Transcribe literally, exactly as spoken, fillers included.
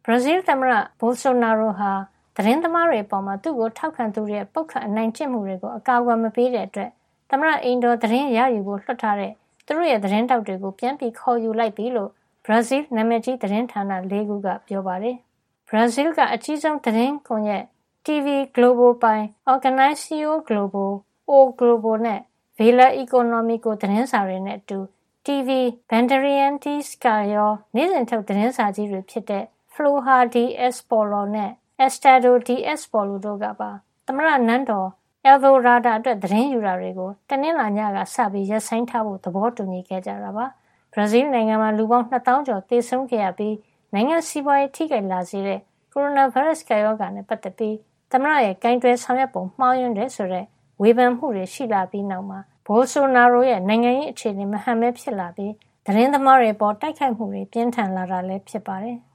ဘရာဇီးသမ္မတဘိုလ်ဆိုနာရိုဟာသတင်းသမားတွေအပေါ်မှာသူ့ကိုထောက်ခံသူတွေရဲ့ပုတ်ခတ်အနိုင်ကျင့်မှုတွေကိုအကာအကွယ်မပေးတဲ့အတွက်သမ္မတအိမ်တော်သတင်းရယူဖို့လွှတ်ထားတဲ့သူတို့ရဲ့သတင်းတောက်တွေကိုပြန်ပြီးခေါ်ယူလိုက်ပြီလို့ဘရာဇီးနာမည်ကြီးသတင်းဌာနလေးခုကပြောပါတယ်။ဘရာဇီးကအကြီးဆုံးသတင်းကွန်ရက် တီ ဗီ Globo ပိုင် Organização Globo, O Globo နဲ့ Veja Econômico သတင်းစာတွေနဲ့အတူ တီ ဗီ Bandeirantes ကရောနေ့စဉ်ထုတ်သတင်းစာကြီးတွေဖြစ်တဲ့ Folha de Expolo နဲ့ Estado de Expolo တို့ကပါသမ္မတနန်းတော် Alvorada အတွက်သတင်းယူတာတွေကိုတနင်္လာညကစပြီးရပ်ဆိုင်းထားဖို့သဘောတူညီခဲ့ကြတာပါ။ဘရာဇီးနိုင်ငံမှာလူပေါင်းနှစ်သောင်းကျော်သေဆုံးခဲ့ရပြီးနိုင်ငံစီးပွားရေးထိခိုက်လာစေတဲ့ကိုရိုနာဗိုင်းရပ်စ်ကပ်ရောဂါနဲ့ပတ်သက်ပြီးသမ္မတရဲ့ကိုင်တွယ်ဆောင်ရွက်ပုံမှားယွင်းတယ်ဆိုတဲ့ဝေဖန်မှုတွေရှိလာပြီးနောက်မှာဘိုလ်ဆိုနာရိုရဲ့နိုင်ငံရေးအခြေအနေမဟန်မဲဖြစ်လာပြီးသတင်းသမားတွေပေါ်တိုက်ခိုက်မှုတွေပြင်းထန်လာတာလည်းဖြစ်ပါတယ်။